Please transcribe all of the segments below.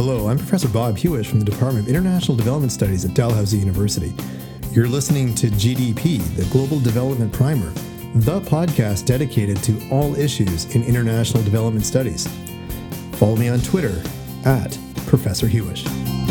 Hello, I'm Professor Bob Hewish from the Department of International Development Studies at Dalhousie University. You're listening to GDP, the Global Development Primer, the podcast dedicated to all issues in international development studies. Follow me on Twitter at Professor Hewish.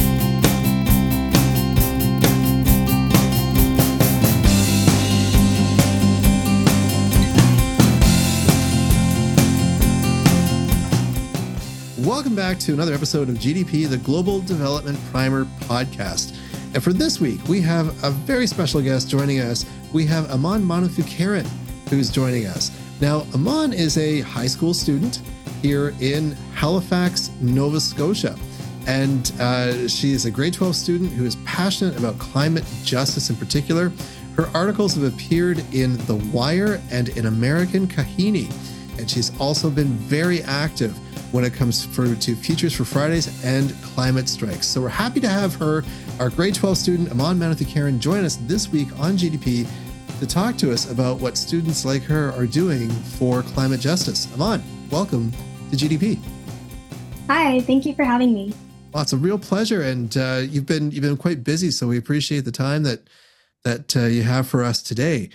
Welcome back to another episode of GDP, the Global Development Primer podcast. And for this week, we have a very special guest joining us. We have Aman Manuthukaran, who's joining us. Now, Aman is a high school student here in Halifax, Nova Scotia. And she is a grade 12 student who is passionate about climate justice in particular. Her articles have appeared in The Wire and in American Kahini. And she's also been very active when it comes to Futures for Fridays and climate strikes. So we're happy to have her, our grade 12 student, Aman Manuthukaran, join us this week on GDP to talk to us about what students like her are doing for climate justice. Aman, welcome to GDP. Hi, thank you for having me. Well, it's a real pleasure, and you've been quite busy, so we appreciate the time that you have for us today.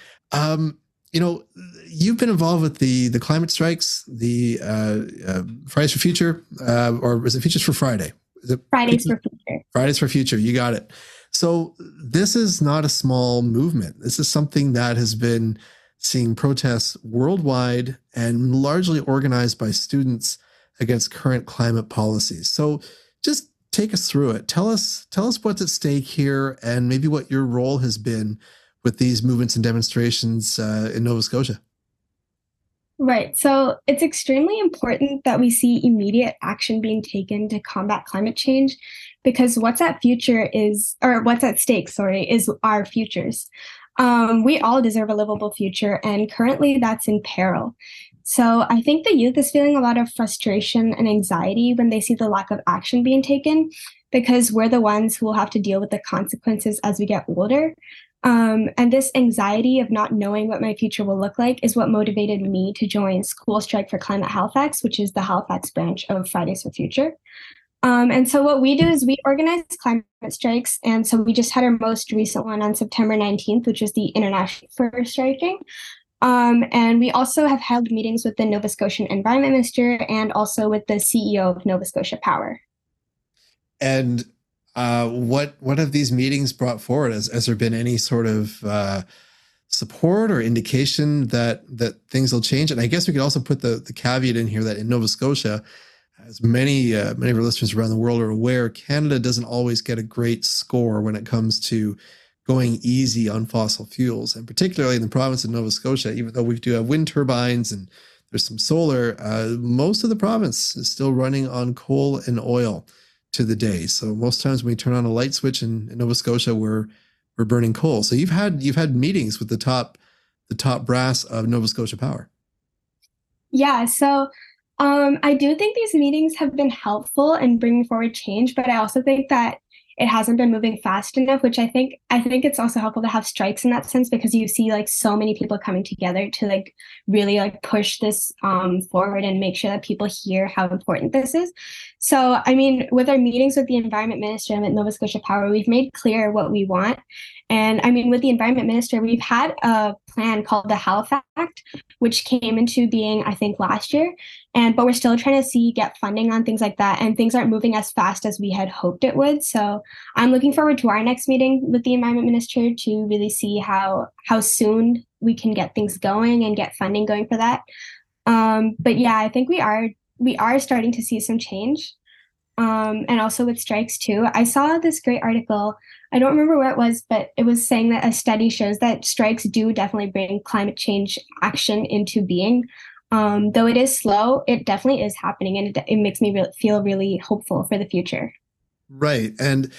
You've been involved with the climate strikes, the Fridays for Future, or is it Futures for Friday? Fridays for Future. Fridays for Future, you got it. So this is not a small movement. This is something that has been seeing protests worldwide and largely organized by students against current climate policies. So just take us through it. Tell us what's at stake here and maybe what your role has been with these movements and demonstrations in Nova Scotia. Right. So it's extremely important that we see immediate action being taken to combat climate change, because what's at stake, is our futures. We all deserve a livable future, and currently that's in peril. So I think the youth is feeling a lot of frustration and anxiety when they see the lack of action being taken, because we're the ones who will have to deal with the consequences as we get older. And this anxiety of not knowing what my future will look like is what motivated me to join School Strike for Climate Halifax, which is the Halifax branch of Fridays for Future. And so what we do is we organize climate strikes. And so we just had our most recent one on September 19th, which is the International for Striking. And we also have held meetings with the Nova Scotian Environment Minister and also with the CEO of Nova Scotia Power. And what have these meetings brought forward? Has there been any sort of support or indication that things will change? And I guess we could also put the caveat in here that in Nova Scotia, as many of our listeners around the world are aware, Canada doesn't always get a great score when it comes to going easy on fossil fuels. And particularly in the province of Nova Scotia, even though we do have wind turbines and there's some solar, most of the province is still running on coal and oil to the day. So most times when we turn on a light switch in Nova Scotia, we're burning coal. So you've had meetings with the top brass of Nova Scotia Power. Yeah. So I do think these meetings have been helpful in bringing forward change, but I also think that it hasn't been moving fast enough, which I think it's also helpful to have strikes in that sense, because you see like so many people coming together to like really like push this forward and make sure that people hear how important this is. So, I mean, with our meetings with the Environment Minister and with Nova Scotia Power, we've made clear what we want. And I mean, with the Environment Minister, we've had a plan called the Halifax Act, which came into being, I think, last year. But we're still trying to get funding on things like that. And things aren't moving as fast as we had hoped it would. So I'm looking forward to our next meeting with the Environment Minister to really see how soon we can get things going and get funding going for that. But yeah, I think we are starting to see some change. And also with strikes too. I saw this great article. I don't remember where it was, but it was saying that a study shows that strikes do definitely bring climate change action into being. Though it is slow, it definitely is happening, and it makes me feel really hopeful for the future. Right. And,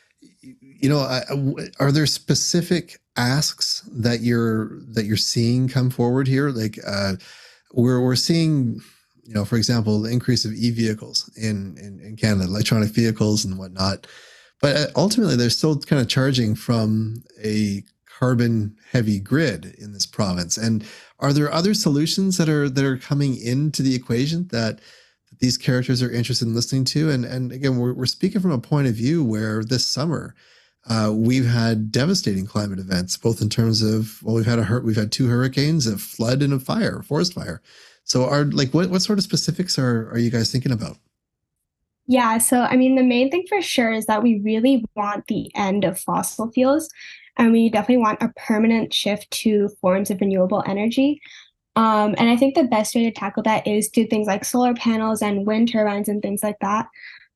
are there specific asks that you're seeing come forward here? Like we're seeing, for example, the increase of e-vehicles in Canada, electronic vehicles and whatnot. But ultimately, they're still kind of charging from a carbon heavy grid in this province. And are there other solutions that are coming into the equation that these characters are interested in listening to. And again, we're speaking from a point of view where this summer we've had devastating climate events, both in terms of, well, we've had two hurricanes, a flood, and a fire, forest fire. So what sort of specifics are you guys thinking about? Yeah, so I mean, the main thing for sure is that we really want the end of fossil fuels, and we definitely want a permanent shift to forms of renewable energy. And I think the best way to tackle that is do things like solar panels and wind turbines and things like that.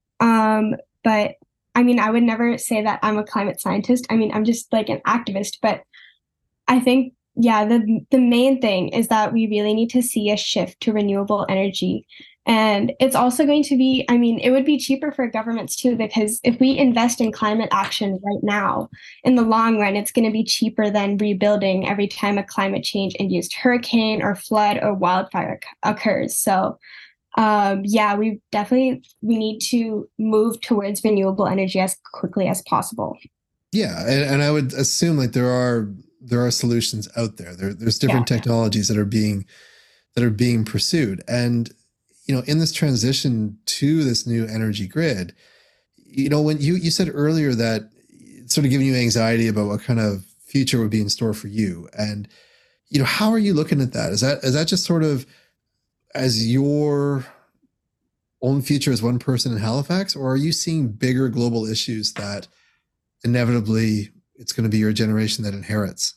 But I mean, I would never say that I'm a climate scientist. I mean, I'm just like an activist, but I think, yeah, the main thing is that we really need to see a shift to renewable energy. And it's also going to be, I mean, it would be cheaper for governments too, because if we invest in climate action right now, in the long run, it's going to be cheaper than rebuilding every time a climate change induced hurricane or flood or wildfire occurs. So, yeah, we need to move towards renewable energy as quickly as possible. Yeah, and I would assume like there are solutions out there. There's Yeah. different technologies that are being pursued, and in this transition to this new energy grid, when you said earlier that it's sort of giving you anxiety about what kind of future would be in store for you, and how are you looking at that? Is that just sort of as your own future as one person in Halifax, or are you seeing bigger global issues that inevitably it's going to be your generation that inherits?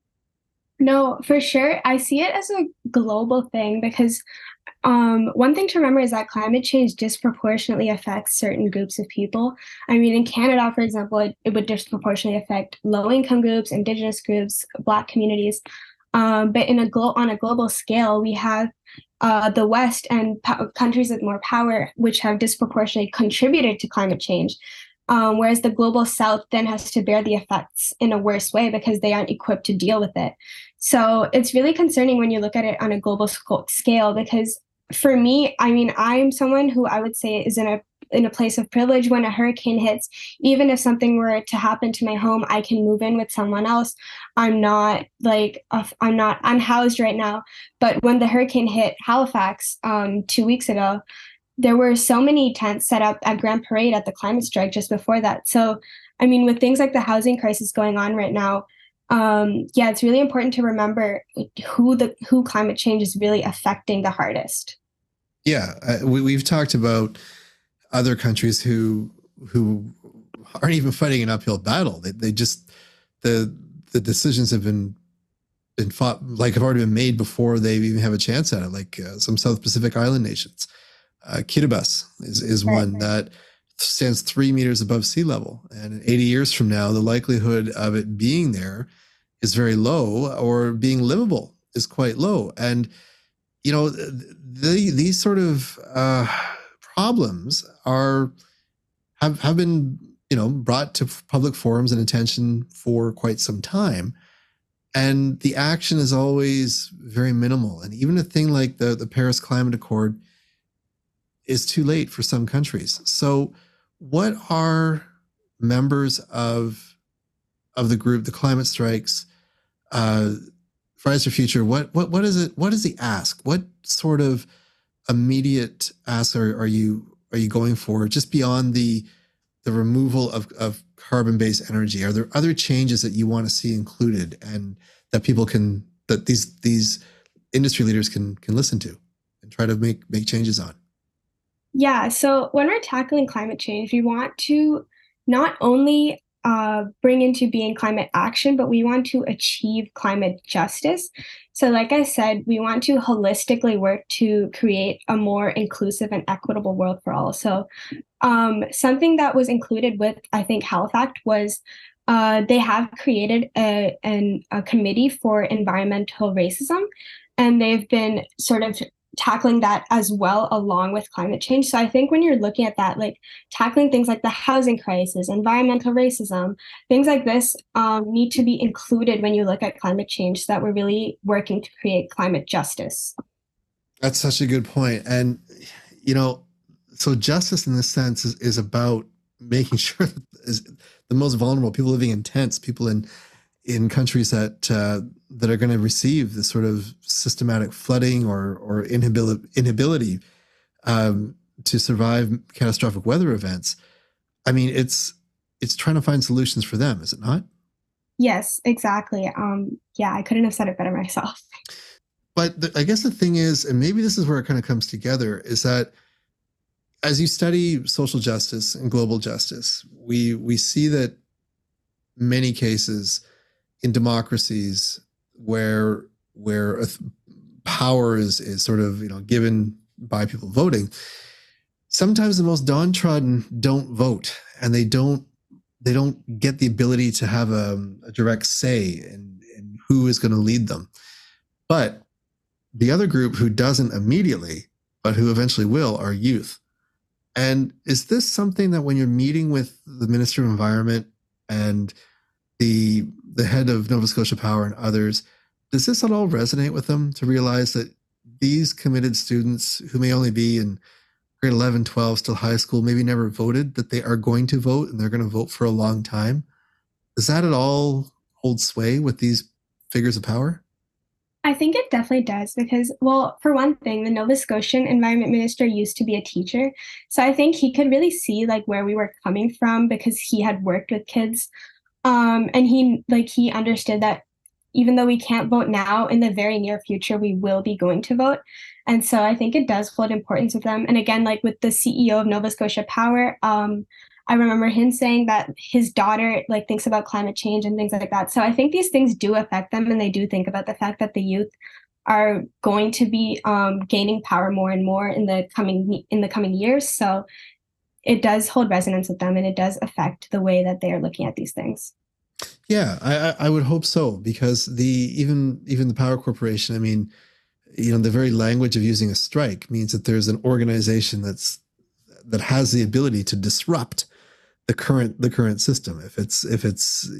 No, for sure. I see it as a global thing because one thing to remember is that climate change disproportionately affects certain groups of people. I mean, in Canada, for example, it would disproportionately affect low-income groups, Indigenous groups, Black communities. But on a global scale, we have the West and countries with more power, which have disproportionately contributed to climate change. Whereas the global South then has to bear the effects in a worse way because they aren't equipped to deal with it. So it's really concerning when you look at it on a global scale because for me, I mean, I'm someone who I would say is in a place of privilege when a hurricane hits. Even if something were to happen to my home, I can move in with someone else. I'm not unhoused right now. But when the hurricane hit Halifax 2 weeks ago, there were so many tents set up at Grand Parade at the climate strike just before that. So, I mean, with things like the housing crisis going on right now, yeah, it's really important to remember who climate change is really affecting the hardest. Yeah, we've talked about other countries who aren't even fighting an uphill battle. They just the decisions have been fought, like have already been made before they even have a chance at it. Like some South Pacific Island nations, Kiribati is one that stands 3 meters above sea level, and in 80 years from now, the likelihood of it being there is very low, or being livable is quite low. And these sort of problems have been brought to public forums and attention for quite some time, and the action is always very minimal. And even a thing like the Paris Climate Accord is too late for some countries. So, what are members of the group, the Climate Strikes, Fridays for Future? What is it? What is the ask? What sort of immediate asks are you going for, just beyond the removal of carbon-based energy? Are there other changes that you want to see included, and that these industry leaders can listen to and try to make changes on? Yeah, so when we're tackling climate change, we want to not only bring into being climate action, but we want to achieve climate justice. So, like I said, we want to holistically work to create a more inclusive and equitable world for all. So, something that was included with, I think, Halifax was they have created a committee for environmental racism, and they've been sort of tackling that as well along with climate change. So I think when you're looking at that, like tackling things like the housing crisis, environmental racism, things like this need to be included when you look at climate change so that we're really working to create climate justice. That's such a good point. And you know, so justice in this sense is about making sure that the most vulnerable people living in tents, people in countries that are going to receive this sort of systematic flooding or inability to survive catastrophic weather events. I mean, it's trying to find solutions for them, is it not? Yes, exactly. Yeah, I couldn't have said it better myself. But I guess the thing is, and maybe this is where it kind of comes together, is that as you study social justice and global justice, we see that many cases in democracies where power is sort of given by people voting, sometimes the most downtrodden don't vote, and they don't get the ability to have a direct say in who is going to lead them. But the other group who doesn't immediately, but who eventually will, are youth. And is this something that when you're meeting with the Minister of Environment and the head of Nova Scotia Power and others, does this at all resonate with them to realize that these committed students who may only be in grade 11, 12, still high school, maybe never voted, that they are going to vote and they're going to vote for a long time? Does that at all hold sway with these figures of power? I think it definitely does because, well, for one thing, the Nova Scotian environment minister used to be a teacher. So I think he could really see like where we were coming from because he had worked with kids. And he understood that even though we can't vote now, in the very near future, we will be going to vote. And so I think it does hold importance with them. And again, like with the CEO of Nova Scotia Power, I remember him saying that his daughter like thinks about climate change and things like that. So I think these things do affect them, and they do think about the fact that the youth are going to be gaining power more and more in the coming years. So it does hold resonance with them, and it does affect the way that they are looking at these things. Yeah, I would hope so, because the even the power corporation, I mean, the very language of using a strike means that there's an organization that has the ability to disrupt the current system. If it's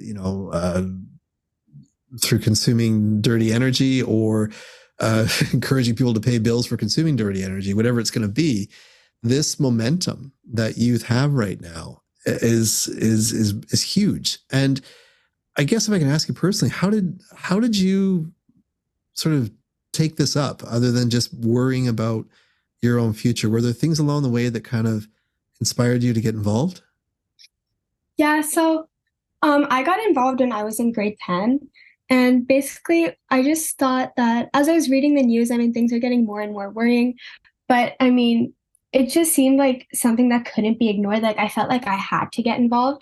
through consuming dirty energy, or encouraging people to pay bills for consuming dirty energy, whatever it's going to be, this momentum that youth have right now is huge. And I guess if I can ask you personally, how did you sort of take this up, other than just worrying about your own future? Were there things along the way that kind of inspired you to get involved? Yeah, so I got involved when I was in grade 10. And basically, I just thought that as I was reading the news, I mean, things are getting more and more worrying. But I mean, it just seemed like something that couldn't be ignored. Like I felt like I had to get involved.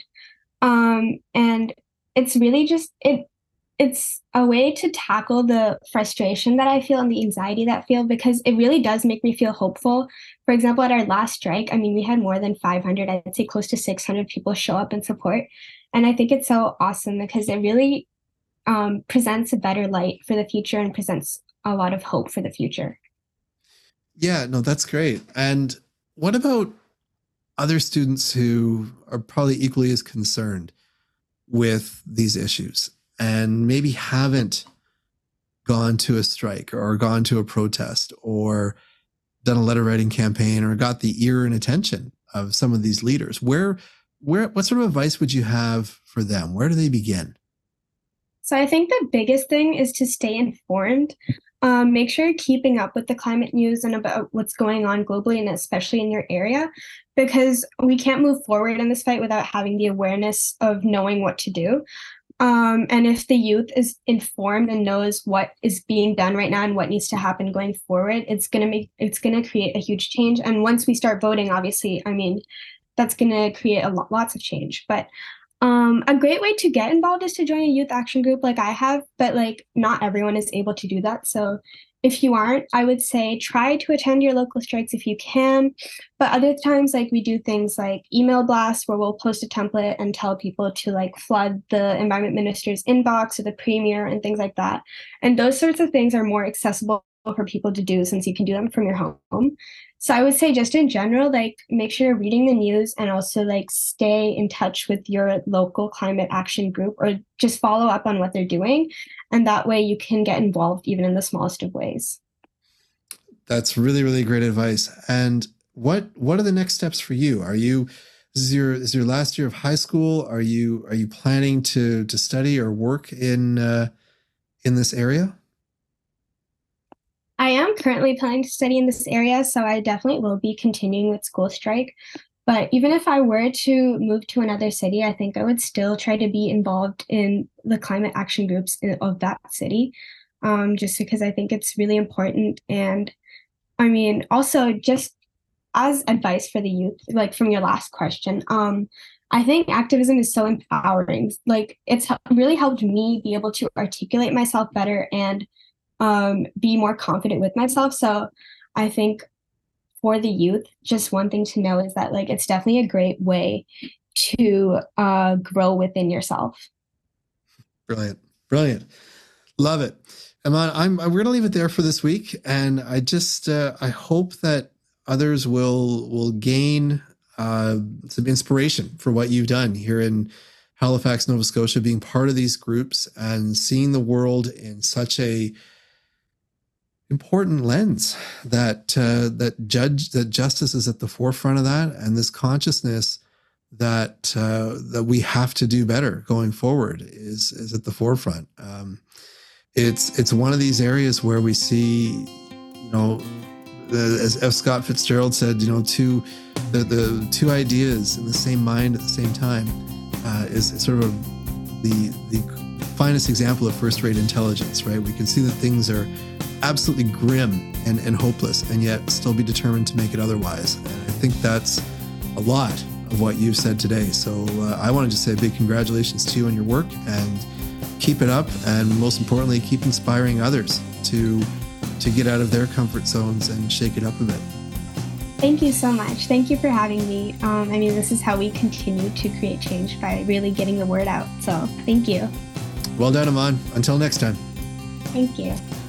And it's really just it's a way to tackle the frustration that I feel and the anxiety that I feel because it really does make me feel hopeful. For example, at our last strike, I mean, we had more than 500, I'd say close to 600 people show up and support. And I think it's so awesome because it really presents a better light for the future and presents a lot of hope for the future. Yeah, no, that's great. And what about other students who are probably equally as concerned with these issues and maybe haven't gone to a strike or gone to a protest or done a letter writing campaign or got the ear and attention of some of these leaders? What sort of advice would you have for them? Where do they begin? So I think the biggest thing is to stay informed. Make sure you're keeping up with the climate news and about what's going on globally and especially in your area, because we can't move forward in this fight without having the awareness of knowing what to do. And if the youth is informed and knows what is being done right now and what needs to happen going forward, it's gonna create a huge change. And once we start voting, obviously, I mean, that's gonna create lots of change. But a great way to get involved is to join a youth action group like I have, but like not everyone is able to do that. So if you aren't, I would say try to attend your local strikes if you can. But other times, like we do things like email blasts where we'll post a template and tell people to like flood the environment minister's inbox or the premier and things like that. And those sorts of things are more accessible for people to do since you can do them from your home. So I would say just in general, like make sure you're reading the news and also like stay in touch with your local climate action group or just follow up on what they're doing. And that way you can get involved even in the smallest of ways. That's really, really great advice. And what are the next steps for you? This is your last year of high school? Are you planning to study or work in this area? I am currently planning to study in this area, so I definitely will be continuing with school strike. But even if I were to move to another city, I think I would still try to be involved in the climate action groups of that city, just because I think it's really important. And I mean, also just as advice for the youth, like from your last question, I think activism is so empowering. Like it's really helped me be able to articulate myself better and be more confident with myself. So I think for the youth, just one thing to know is that like it's definitely a great way to grow within yourself. Brilliant. Brilliant. Love it. Aman, we're going to leave it there for this week. And I just, I hope that others will gain some inspiration for what you've done here in Halifax, Nova Scotia, being part of these groups and seeing the world in such a important lens that that justice is at the forefront of that, and this consciousness that we have to do better going forward is at the forefront. It's one of these areas where we see, as F. Scott Fitzgerald said, the two ideas in the same mind at the same time is sort of the finest example of first-rate intelligence, right? We can see that things are absolutely grim and hopeless, and yet still be determined to make it otherwise. And I think that's a lot of what you've said today. So I wanted to say a big congratulations to you on your work, and keep it up, and most importantly, keep inspiring others to get out of their comfort zones and shake it up a bit. Thank you so much. Thank you for having me. I mean, this is how we continue to create change, by really getting the word out. So thank you. Well done, Aman. Until next time. Thank you.